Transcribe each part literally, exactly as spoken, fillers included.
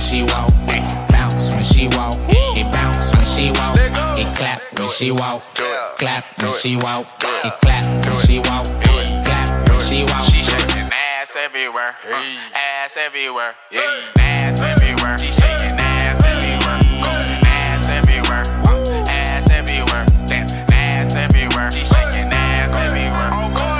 she walk, bounce when she walk, it bounce when she walk, it clap when she walk, clap when she walk, it clap when she walk, clap when she walk. She shaking ass everywhere, uh, ass everywhere, yeah, ass everywhere. She shaking ass everywhere, ass everywhere, ass everywhere, damn, ass everywhere. She shaking ass everywhere.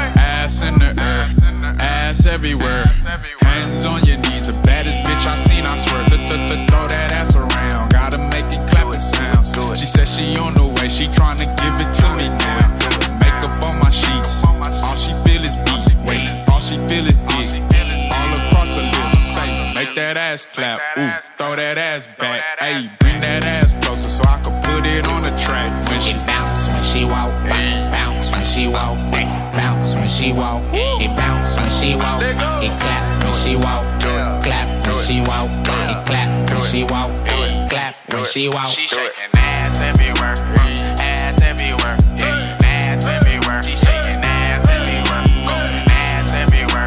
Ass in the air, ass everywhere. Hands on your knees, the baddest bitch I seen, I swear. Throw that ass around, gotta make it clap and sounds. She said she on the way, she tryna give it to me now. Makeup on my sheets, all she feel is me. Wait, all she feel is dick, all across her lips. Say, make that ass clap, ooh, throw that ass back. Ayy, bring that ass closer so I can put it on the track. When she It bounce when she walk, bounce when she walk, bounce when she walk, it bounce when she walk, it clap when she walk, clap when she walk, it clap when she walk, clap when she walk. She shaking ass everywhere, ass everywhere, yeah, ass everywhere. She shaking ass everywhere, ass everywhere,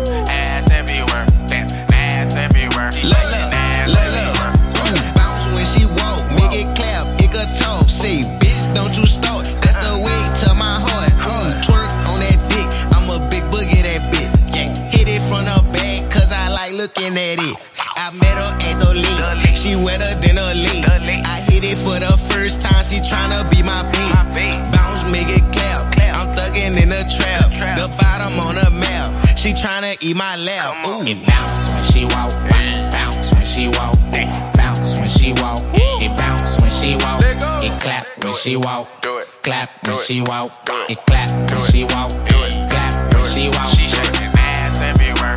ass everywhere, damn, ass everywhere. She Look, shaking look, ass look, everywhere. look. Ooh, bounce when she walk, make it clap, it could talk. Say, bitch, don't you stop. That's the way to my heart. Ooh, twerk on that dick. I'm a big boogie, that bitch. Yeah, hit it from the back, cause I like looking at it. I met her at the lake. She wetter than a lake. I hit it for the first time. She tryna be my babe. Bounce, make it clap. I'm thuggin' in the trap. The bottom on the map. She tryna eat my lap. Ooh. It bounce when she walk, bounce when she walk, bounce when she walk, it bounce when she walk, it clap when she walk, clap when she walk, it clap when she walk, clap when she walk. She shaking ass everywhere,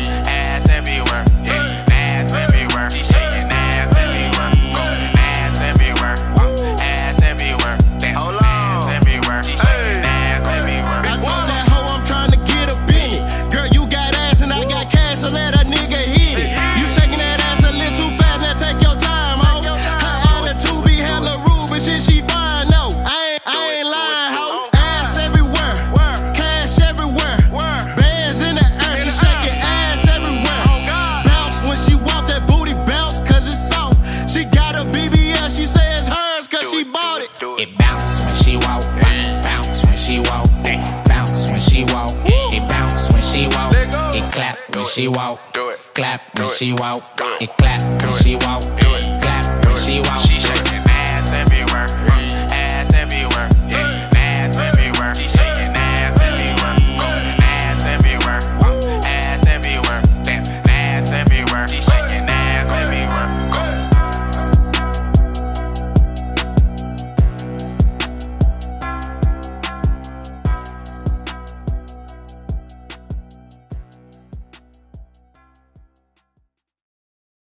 ass everywhere, yeah, ass everywhere. She shaking ass everywhere, ass everywhere, ass everywhere, damn, ass everywhere. She shaking ass everywhere. I told that hoe I'm tryna get up in it. Girl, you got ass and I got cash, so let a nigga hit it. You shaking that ass a little too fast, now take your time, ho. Her attitude be hella rude, but shit she fine, no. I ain't, I ain't lying, ho. Ass everywhere, cash everywhere, bands in the air, she shaking ass everywhere. Bounce when she walk, that booty bounce, cause it's soft. She got a B B L, she say it's hers, cause she bought it. It bounce when she walk, bounce when she walk, bounce when she walk, it bounce when she walk, it clap when she walk, clap when she walk, it clap when she walk, clap when she walk.